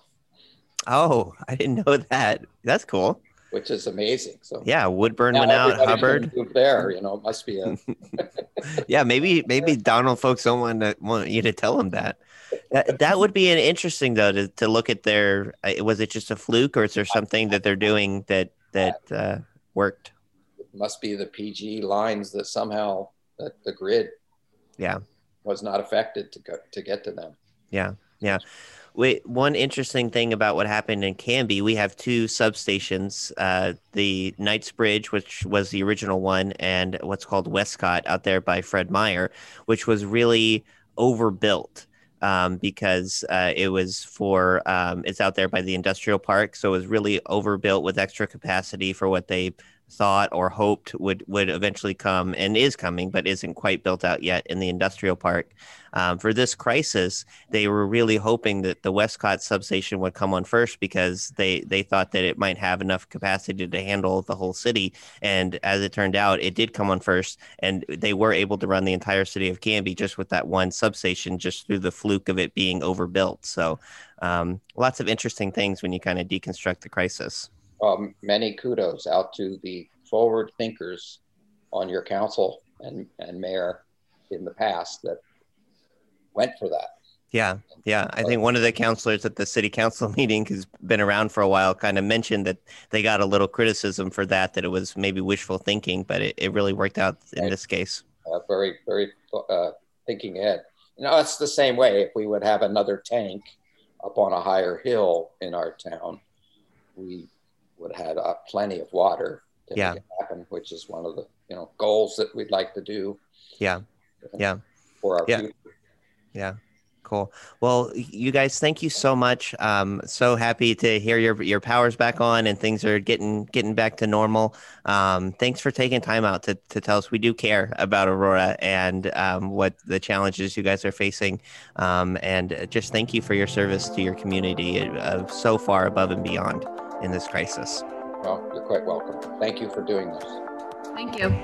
Oh, I didn't know that. That's cool. Which is amazing. So yeah, Woodburn now went out. everybody's Hubbard. gonna move there, you know, it must be a. Yeah, maybe maybe Donald folks don't want to want you to tell them that. That, that would be an interesting though to, to look at their. Uh, was it just a fluke, or is there something that they're doing that that uh, worked? It must be the P G lines that somehow that the grid. Yeah. Was not affected to go to get to them. Yeah, yeah. Wait, one interesting thing about what happened in Canby, we have two substations, uh, the Knightsbridge, which was the original one, and what's called Westcott out there by Fred Meyer, which was really overbuilt um, because uh, it was for, um, it's out there by the industrial park. So it was really overbuilt with extra capacity for what they thought or hoped would would eventually come and is coming, but isn't quite built out yet in the industrial park. Um, for this crisis, they were really hoping that the Westcott substation would come on first because they they thought that it might have enough capacity to handle the whole city. And as it turned out, it did come on first, and they were able to run the entire city of Canby just with that one substation, just through the fluke of it being overbuilt. So um, lots of interesting things when you kind of deconstruct the crisis. Um, many kudos out to the forward thinkers on your council and, and mayor in the past that went for that. Yeah, yeah. I think one of the counselors at the city council meeting, who's been around for a while, kind of mentioned that they got a little criticism for that, that it was maybe wishful thinking, but it, it really worked out in Right. this case. Uh, very, very uh, thinking ahead. You know, it's the same way if we would have another tank up on a higher hill in our town, we would have uh, plenty of water to Yeah. make it happen, which is one of the, you know, goals that we'd like to do. Yeah, yeah. For our Yeah. future. Yeah. Cool. Well, you guys, thank you so much. Um, so happy to hear your your power's back on and things are getting getting back to normal. Um, thanks for taking time out to, to tell us we do care about Aurora and um, what the challenges you guys are facing. Um, and just thank you for your service to your community uh, so far above and beyond in this crisis. Well, you're quite welcome. Thank you for doing this. Thank you.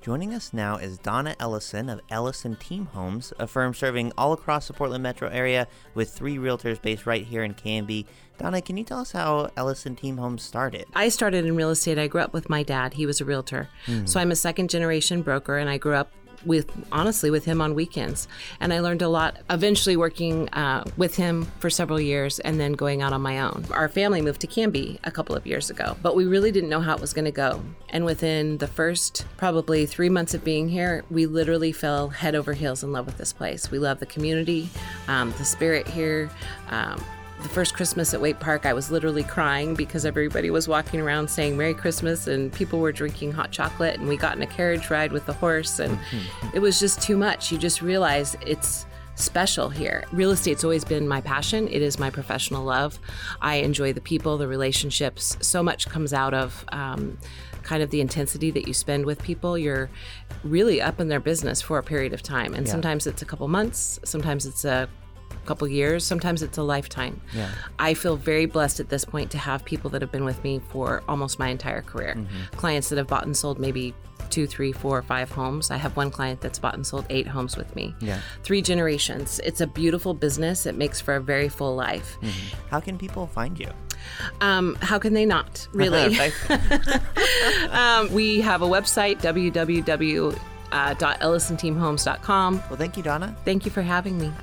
Joining us now is Donna Ellison of Ellison Team Homes, a firm serving all across the Portland metro area with three realtors based right here in Canby. Donna, can you tell us how Ellison Team Homes started? I started in real estate. I grew up with my dad. He was a realtor. Mm. So I'm a second generation broker, and I grew up with, honestly, with him on weekends. And I learned a lot, eventually working uh, with him for several years and then going out on my own. Our family moved to Canby a couple of years ago, but we really didn't know how it was going to go. And within the first probably three months of being here, we literally fell head over heels in love with this place. We love the community, um, the spirit here. Um, The first Christmas at Waite Park, I was literally crying because everybody was walking around saying Merry Christmas and people were drinking hot chocolate, and we got in a carriage ride with the horse, and it was just too much. You just realize it's special here. Real estate's always been my passion. It is my professional love. I enjoy the people, the relationships. So much comes out of um, kind of the intensity that you spend with people. You're really up in their business for a period of time, and yeah. sometimes it's a couple months, sometimes it's a couple years, sometimes it's a lifetime. Yeah. I feel very blessed at this point to have people that have been with me for almost my entire career. Mm-hmm. Clients that have bought and sold maybe two, three, four, five homes. I have one client that's bought and sold eight homes with me. Yeah. Three generations. It's a beautiful business. It makes for a very full life. Mm-hmm. How can people find you? Um, how can they not, really? um, we have a website, w w w dot ellison team homes dot com. Well, thank you, Donna. Thank you for having me.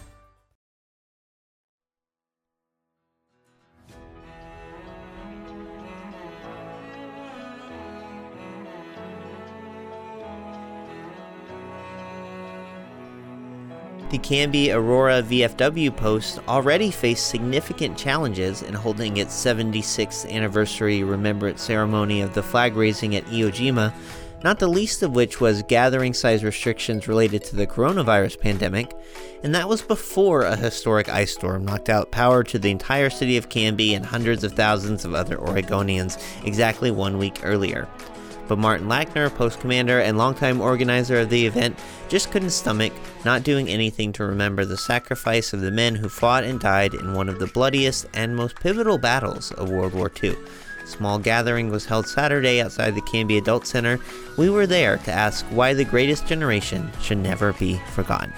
The Canby Aurora V F W Post already faced significant challenges in holding its seventy-sixth anniversary remembrance ceremony of the flag raising at Iwo Jima, not the least of which was gathering size restrictions related to the coronavirus pandemic, and that was before a historic ice storm knocked out power to the entire city of Canby and hundreds of thousands of other Oregonians exactly one week earlier. But Martin Lackner, post commander and longtime organizer of the event, just couldn't stomach not doing anything to remember the sacrifice of the men who fought and died in one of the bloodiest and most pivotal battles of World War Two. A small gathering was held Saturday outside the Canby Adult Center. We were there to ask why the greatest generation should never be forgotten.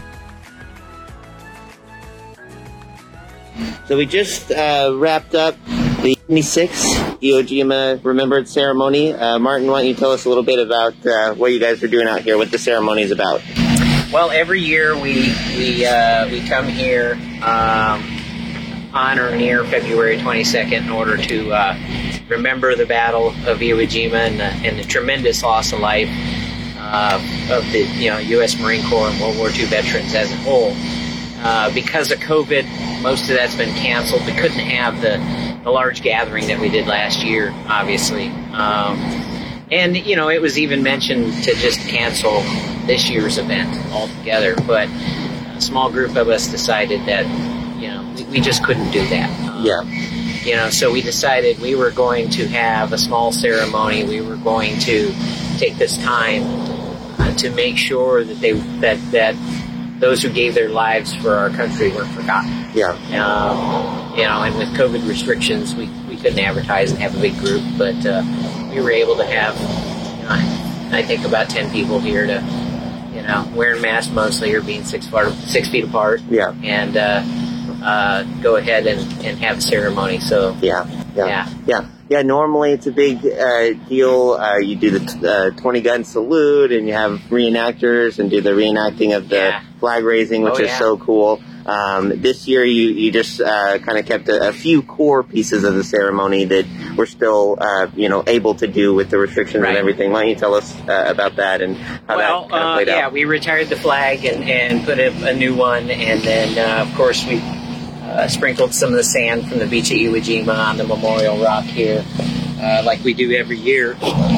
So we just uh, wrapped up the seventy-sixth Iwo Jima Remembrance Ceremony. Uh, Martin, why don't you tell us a little bit about uh, what you guys are doing out here, what the ceremony is about? Well, every year we we uh, we come here um, on or near February twenty-second in order to uh, remember the Battle of Iwo Jima and the, and the tremendous loss of life uh, of the you know U S Marine Corps and World War Two veterans as a whole. Uh, because of COVID, most of that's been canceled. We couldn't have the, the large gathering that we did last year, obviously. Um, and, you know, it was even mentioned to just cancel this year's event altogether. But a small group of us decided that, you know, we, we just couldn't do that. Um, yeah. You know, so we decided we were going to have a small ceremony. We were going to take this time uh, to make sure that they that that those who gave their lives for our country weren't forgotten. Yeah. Um, you know, and with COVID restrictions, we, we couldn't advertise and have a big group, but uh, we were able to have, you know, I think about ten people here to, you know, wearing masks mostly or being six, far, six feet apart. Yeah. And uh, uh, go ahead and, and have a ceremony. So yeah, yeah, yeah. yeah. Yeah, normally it's a big uh, deal. Uh, you do the t- uh, twenty-gun salute, and you have reenactors and do the reenacting of the yeah. flag raising, which oh, is yeah. so cool. Um, this year, you, you just uh, kind of kept a, a few core pieces of the ceremony that we're still, uh, you know, able to do with the restrictions right. and everything. Why don't you tell us uh, about that and how well, that kind of played uh, out? Yeah, we retired the flag and, and put a, a new one, and then, uh, of course, we uh, sprinkled some of the sand from the beach at Iwo Jima on the memorial rock here. Uh, like we do every year.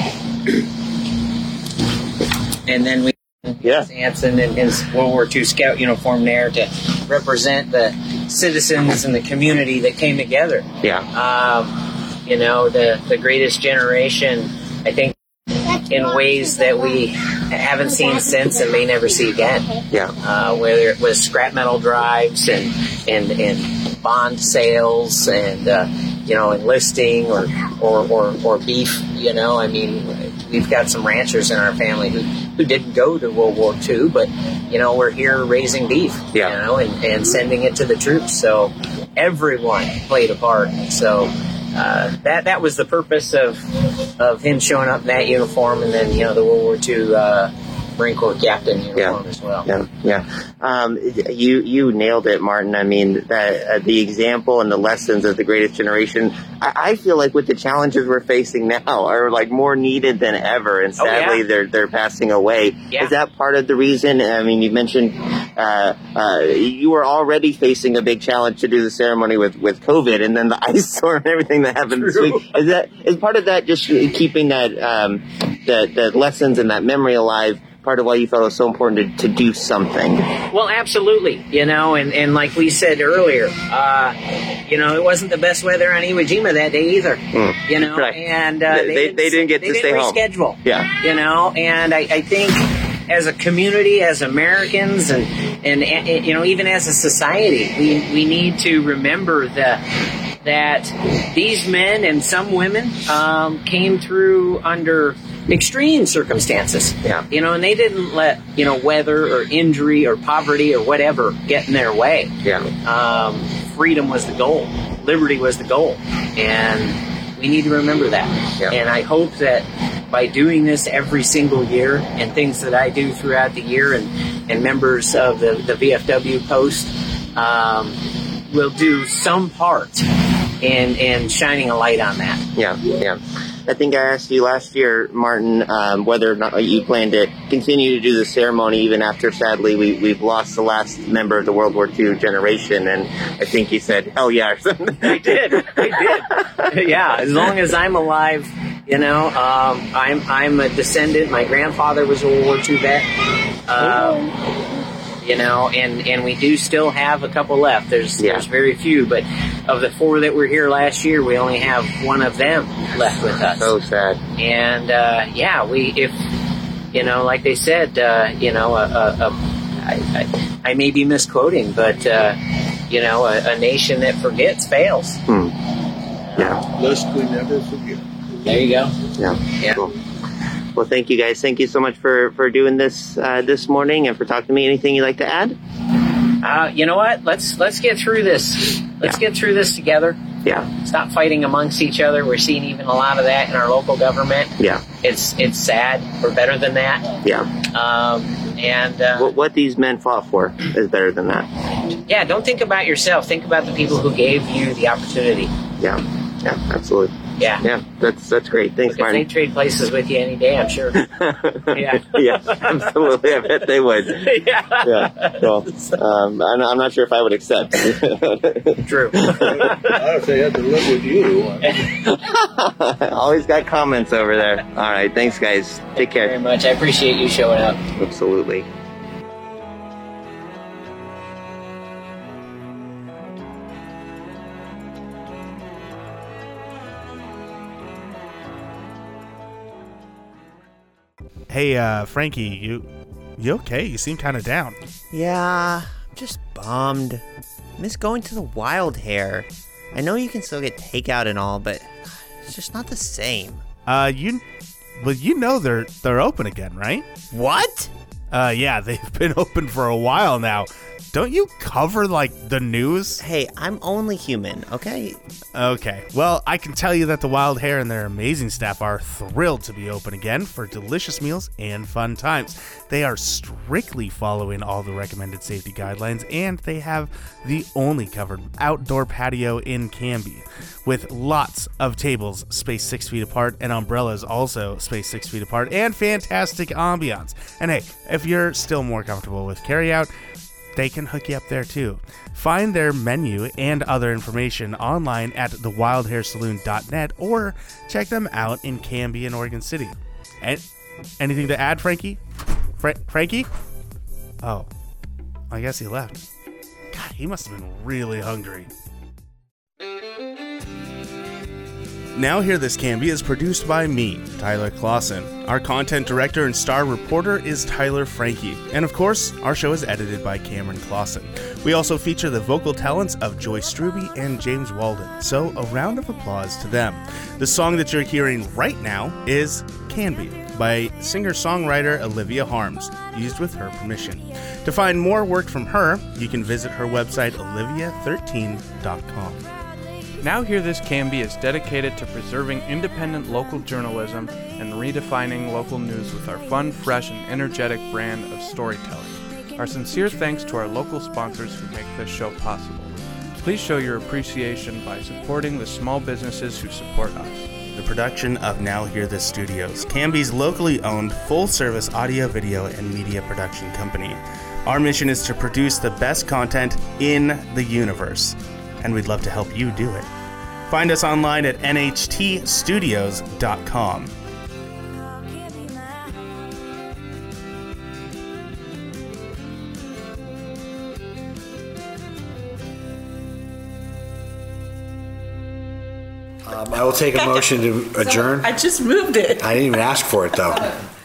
And then we yeah. Anson in his World War Two scout uniform there to represent the citizens and the community that came together. Yeah. Um, you know, the, the greatest generation, I think, in ways that we haven't seen since and may never see again. Yeah. Uh, whether it was scrap metal drives and, and, and bond sales and, uh, you know, enlisting or, or, or, or beef, you know. I mean, we've got some ranchers in our family who, who didn't go to World War Two, but, you know, we're here raising beef, yeah. you know, and, and sending it to the troops. So everyone played a part. So uh, that that was the purpose of of him showing up in that uniform, and then, you know, the World War Two uh, Marine Corps captain uniform yeah. as well. Yeah, yeah. Um, you you nailed it, Martin. I mean, that, uh, the example and the lessons of the Greatest Generation, I, I feel like with the challenges we're facing now are like more needed than ever, and sadly oh, yeah. they're they're passing away. Yeah. Is that part of the reason? I mean, you mentioned uh, uh, you were already facing a big challenge to do the ceremony with, with COVID, and then the ice storm and everything that happened True. this week. Is that is part of that just keeping that um, the the lessons and that memory alive? Part of why you felt it was so important to, to do something. Well, absolutely. You know, and, and like we said earlier, uh, you know, it wasn't the best weather on Iwo Jima that day either. Mm. You know, right. and uh, they, they, didn't, they didn't get they to didn't stay home. Reschedule. Yeah. You know, and I, I think as a community, as Americans, and, and and you know, even as a society, we we need to remember that that these men and some women um, came through under extreme circumstances. Yeah. You know, and they didn't let, you know, weather or injury or poverty or whatever get in their way. Yeah. Um, freedom was the goal. Liberty was the goal. And we need to remember that. Yeah. And I hope that by doing this every single year, and things that I do throughout the year, and, and members of the, the V F W post um, will do some part in, in shining a light on that. Yeah, yeah. I think I asked you last year, Martin, um, whether or not you plan to continue to do the ceremony even after, sadly, we, we've lost the last member of the World War Two generation. And I think you said, hell yeah, or something. I did. I did. Yeah, as long as I'm alive, you know, um, I'm I'm a descendant. My grandfather was a World War Two vet. Um, You know, and, and we do still have a couple left. There's yeah. there's very few, but of the four that were here last year, we only have one of them left with us. So sad. And uh, yeah, we if you know, like they said, uh, you know, a, a, a, I, I, I may be misquoting, but uh, you know, a, a nation that forgets fails. Hmm. Yeah. Lest we never forget. There you go. Yeah. Yeah. Cool. Well, thank you guys. Thank you so much for, for doing this uh, this morning and for talking to me. Anything you'd like to add? Uh, you know what? Let's let's get through this. Let's yeah. get through this together. Yeah. Stop fighting amongst each other. We're seeing even a lot of that in our local government. Yeah. It's it's sad. We're better than that. Yeah. Um, and uh, what, what these men fought for is better than that. Yeah. Don't think about yourself. Think about the people who gave you the opportunity. Yeah. Yeah. Absolutely. Yeah. Yeah, that's that's great. Thanks, Look, Martin. If they trade places with you any day, I'm sure. Yeah. Yeah, absolutely. I bet they would. Yeah. Yeah. Well, um, I'm, I'm not sure if I would accept. True. If they had to live with you. Always got comments over there. All right. Thanks, guys. Take Thank care. You very much. I appreciate you showing up. Absolutely. Hey, uh, Frankie, you you okay? You seem kind of down. Yeah, I'm just bummed. Miss going to the Wild Hare. I know you can still get takeout and all, but it's just not the same. Uh, you, well, you know they're they're open again, right? What? Uh, yeah, they've been open for a while now. Don't you cover, like, the news? Hey, I'm only human, okay? Okay. Well, I can tell you that the Wild Hare and their amazing staff are thrilled to be open again for delicious meals and fun times. They are strictly following all the recommended safety guidelines, and they have the only covered outdoor patio in Canby, with lots of tables spaced six feet apart and umbrellas also spaced six feet apart, and fantastic ambiance. And hey, if you're still more comfortable with carryout, they can hook you up there too. Find their menu and other information online at the wild hare saloon dot net or check them out in Canby and Oregon City. And anything to add, Frankie? Fra- Frankie? Oh, I guess he left. God, he must have been really hungry. Now Hear This Canby is produced by me, Tyler Clausen. Our content director and star reporter is Tyler Frankie. And of course, our show is edited by Cameron Clausen. We also feature the vocal talents of Joyce Struby and James Walden, so a round of applause to them. The song that you're hearing right now is Canby by singer-songwriter Olivia Harms, used with her permission. To find more work from her, you can visit her website olivia thirteen dot com. Now Hear This Canby is dedicated to preserving independent local journalism and redefining local news with our fun, fresh, and energetic brand of storytelling. Our sincere thanks to our local sponsors who make this show possible. Please show your appreciation by supporting the small businesses who support us. The production of Now Hear This Studios, Canby's locally owned full-service audio, video, and media production company. Our mission is to produce the best content in the universe, and we'd love to help you do it. Find us online at N H T studios dot com. Um, I will take a motion to adjourn. I just moved it. I didn't even ask for it, though.